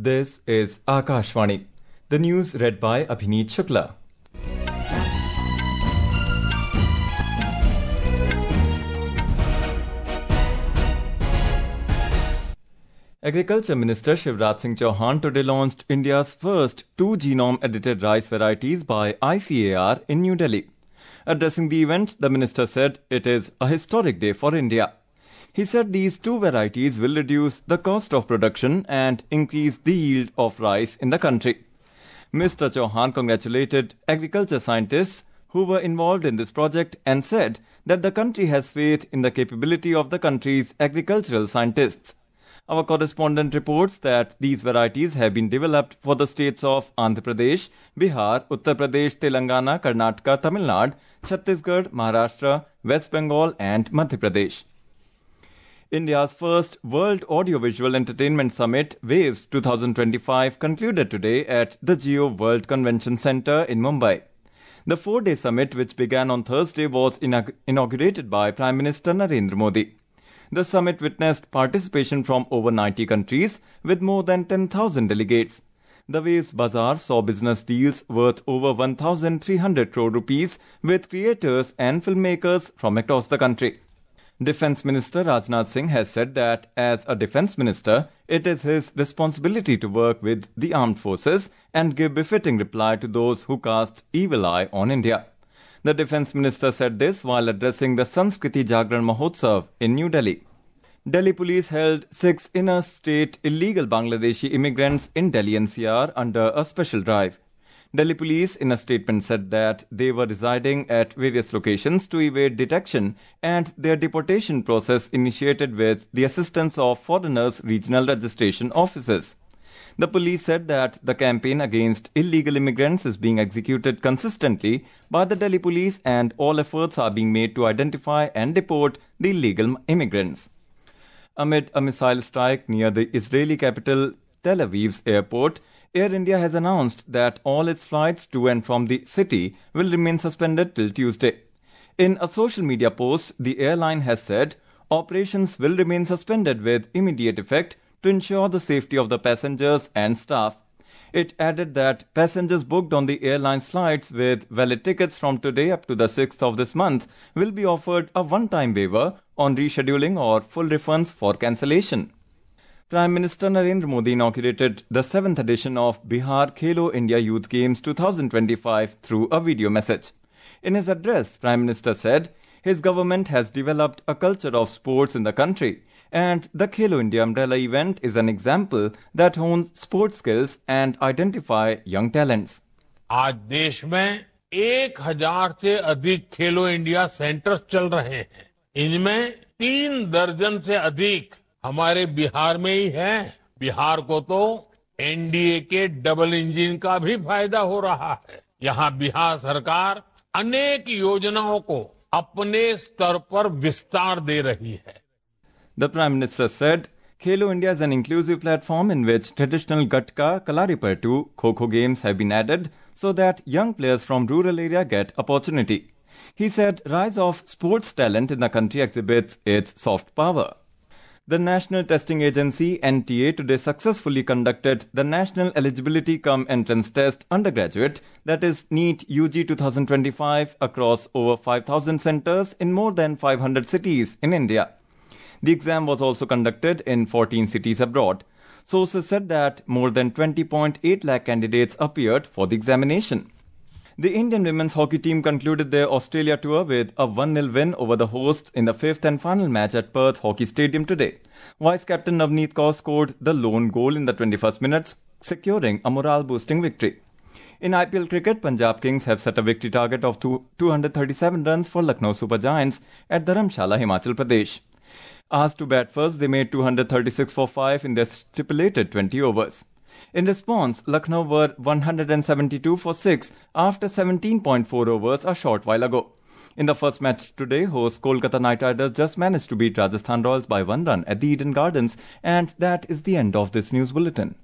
This is Akashvani. The news read by Abhineet Shukla. Agriculture Minister Shivraj Singh Chauhan today launched India's first 2 genome-edited rice varieties by ICAR in New Delhi. Addressing the event, the minister said it is a historic day for India. He said these 2 varieties will reduce the cost of production and increase the yield of rice in the country. Mr. Chauhan congratulated agriculture scientists who were involved in this project and said that the country has faith in the capability of the country's agricultural scientists. Our correspondent reports that these varieties have been developed for the states of Andhra Pradesh, Bihar, Uttar Pradesh, Telangana, Karnataka, Tamil Nadu, Chhattisgarh, Maharashtra, West Bengal and Madhya Pradesh. India's first World Audiovisual Entertainment Summit, WAVES 2025, concluded today at the Jio World Convention Centre in Mumbai. The 4-day summit, which began on Thursday, was inaugurated by Prime Minister Narendra Modi. The summit witnessed participation from over 90 countries with more than 10,000 delegates. The WAVES Bazaar saw business deals worth over 1,300 crore rupees with creators and filmmakers from across the country. Defence Minister Rajnath Singh has said that as a Defence Minister, it is his responsibility to work with the armed forces and give befitting reply to those who cast evil eye on India. The Defence Minister said this while addressing the Sanskriti Jagran Mahotsav in New Delhi. Delhi police held 6 inner-state illegal Bangladeshi immigrants in Delhi NCR under a special drive. Delhi police in a statement said that they were residing at various locations to evade detection and their deportation process initiated with the assistance of foreigners' regional registration offices. The police said that the campaign against illegal immigrants is being executed consistently by the Delhi police and all efforts are being made to identify and deport the illegal immigrants. Amid a missile strike near the Israeli capital Tel Aviv's airport, Air India has announced that all its flights to and from the city will remain suspended till Tuesday. In a social media post, the airline has said operations will remain suspended with immediate effect to ensure the safety of the passengers and staff. It added that passengers booked on the airline's flights with valid tickets from today up to the 6th of this month will be offered a one-time waiver on rescheduling or full refunds for cancellation. Prime Minister Narendra Modi inaugurated the 7th edition of Bihar Khelo India Youth Games 2025 through a video message. In his address, Prime Minister said his government has developed a culture of sports in the country and the Khelo India umbrella event is an example that hones sports skills and identify young talents. आज देश में 1000 से अधिक खेलो India centres चल रहे हैं। इनमें 3 दर्जन से अधिक हमारे बिहार में ही है। बिहार को तो एनडीए के डबल इंजन का भी फायदा हो रहा है। यहाँ बिहार सरकार अनेक योजनाओं को अपने स्तर पर विस्तार दे रही है। The Prime Minister said, Khelo India is an inclusive platform in which traditional Gatka, Kalaripayattu, Kho-Kho games have been added so that young players from rural area get opportunity. He said rise of sports talent in the country exhibits its soft power. The National Testing Agency NTA today successfully conducted the National Eligibility Cum Entrance Test Undergraduate, that is NEET UG 2025, across over 5,000 centres in more than 500 cities in India. The exam was also conducted in 14 cities abroad. Sources said that more than 20.8 lakh candidates appeared for the examination. The Indian women's hockey team concluded their Australia tour with a 1-0 win over the hosts in the 5th and final match at Perth Hockey Stadium today. Vice-captain Navneet Kaur scored the lone goal in the 21st minute, securing a morale-boosting victory. In IPL cricket, Punjab Kings have set a victory target of 237 runs for Lucknow Super Giants at Dharamshala, Himachal Pradesh. Asked to bat first, they made 236 for 5 in their stipulated 20 overs. In response, Lucknow were 172 for 6 after 17.4 overs a short while ago. In the first match today, host Kolkata Knight Riders just managed to beat Rajasthan Royals by 1 run at the Eden Gardens, and that is the end of this news bulletin.